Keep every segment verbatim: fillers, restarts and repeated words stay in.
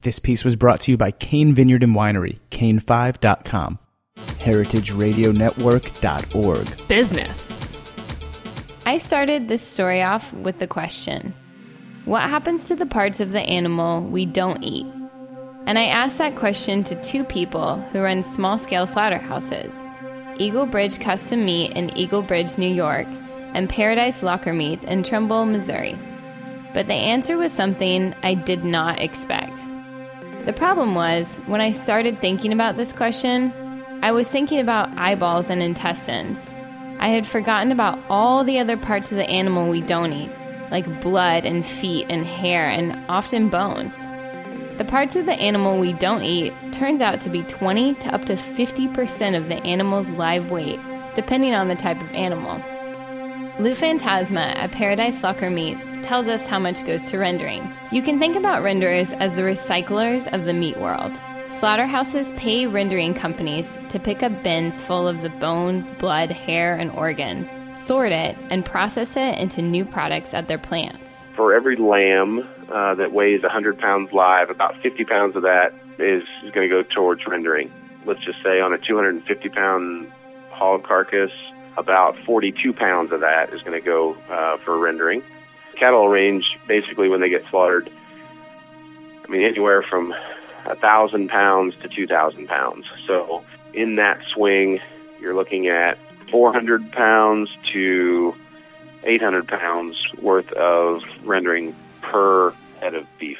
This piece was brought to you by Kane Vineyard and Winery, kane five dot com, heritage radio network dot org. Business. I started this story off with the question, what happens to the parts of the animal we don't eat? And I asked that question to two people who run small-scale slaughterhouses, Eagle Bridge Custom Meat in Eagle Bridge, New York, and Paradise Locker Meats in Trimble, Missouri. But the answer was something I did not expect. The problem was, when I started thinking about this question, I was thinking about eyeballs and intestines. I had forgotten about all the other parts of the animal we don't eat, like blood and feet and hair and often bones. The parts of the animal we don't eat turns out to be twenty to up to fifty percent of the animal's live weight, depending on the type of animal. Lou Fantasma at Paradise Locker Meats tells us how much goes to rendering. You can think about renderers as the recyclers of the meat world. Slaughterhouses pay rendering companies to pick up bins full of the bones, blood, hair, and organs, sort it, and process it into new products at their plants. For every lamb uh, that weighs one hundred pounds live, about fifty pounds of that is, is going to go towards rendering. Let's just say on a two hundred fifty pound hog carcass, about forty-two pounds of that is going to go uh, for rendering. Cattle range, basically, when they get slaughtered, I mean, anywhere from one thousand pounds to two thousand pounds. So in that swing, you're looking at four hundred pounds to eight hundred pounds worth of rendering per head of beef.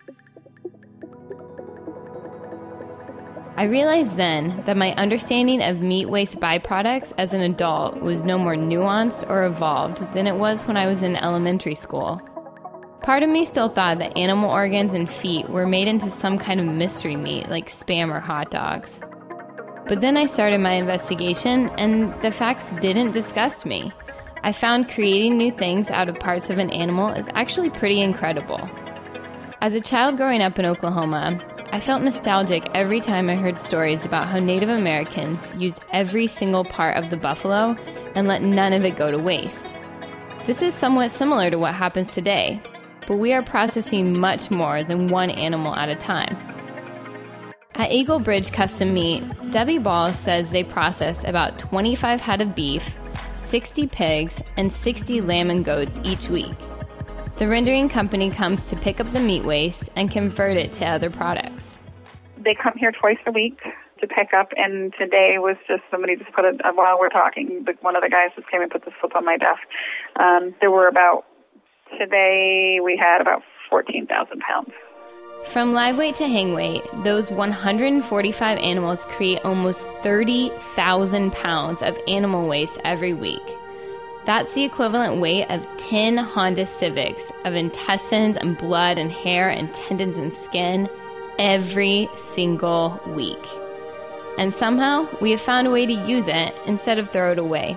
I realized then that my understanding of meat waste byproducts as an adult was no more nuanced or evolved than it was when I was in elementary school. Part of me still thought that animal organs and feet were made into some kind of mystery meat like Spam or hot dogs. But then I started my investigation and the facts didn't disgust me. I found creating new things out of parts of an animal is actually pretty incredible. As a child growing up in Oklahoma, I felt nostalgic every time I heard stories about how Native Americans used every single part of the buffalo and let none of it go to waste. This is somewhat similar to what happens today, but we are processing much more than one animal at a time. At Eagle Bridge Custom Meat, Debbie Ball says they process about twenty-five head of beef, sixty pigs, and sixty lamb and goats each week. The rendering company comes to pick up the meat waste and convert it to other products. They come here twice a week to pick up, and today was just somebody just put it, while we're talking, one of the guys just came and put the slip on my desk. Um, there were about, today we had about fourteen thousand pounds. From live weight to hang weight, those one hundred forty-five animals create almost thirty thousand pounds of animal waste every week. That's the equivalent weight of ten Honda Civics of intestines and blood and hair and tendons and skin every single week. And somehow, we have found a way to use it instead of throw it away.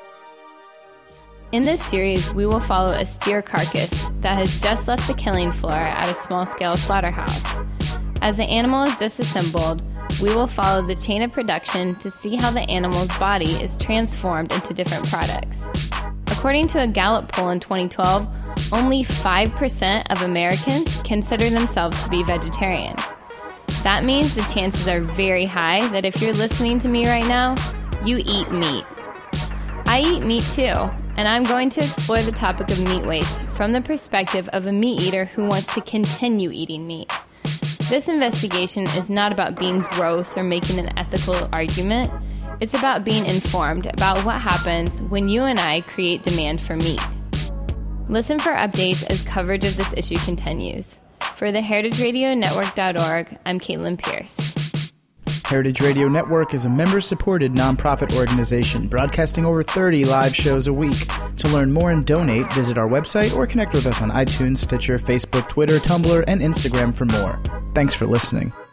In this series, we will follow a steer carcass that has just left the killing floor at a small-scale slaughterhouse. As the animal is disassembled, we will follow the chain of production to see how the animal's body is transformed into different products. According to a Gallup poll in twenty twelve, only five percent of Americans consider themselves to be vegetarians. That means the chances are very high that if you're listening to me right now, you eat meat. I eat meat too, and I'm going to explore the topic of meat waste from the perspective of a meat eater who wants to continue eating meat. This investigation is not about being gross or making an ethical argument. It's about being informed about what happens when you and I create demand for meat. Listen for updates as coverage of this issue continues. For the heritage radio network dot org, I'm Caitlin Pierce. Heritage Radio Network is a member-supported nonprofit organization broadcasting over thirty live shows a week. To learn more and donate, visit our website or connect with us on iTunes, Stitcher, Facebook, Twitter, Tumblr, and Instagram for more. Thanks for listening.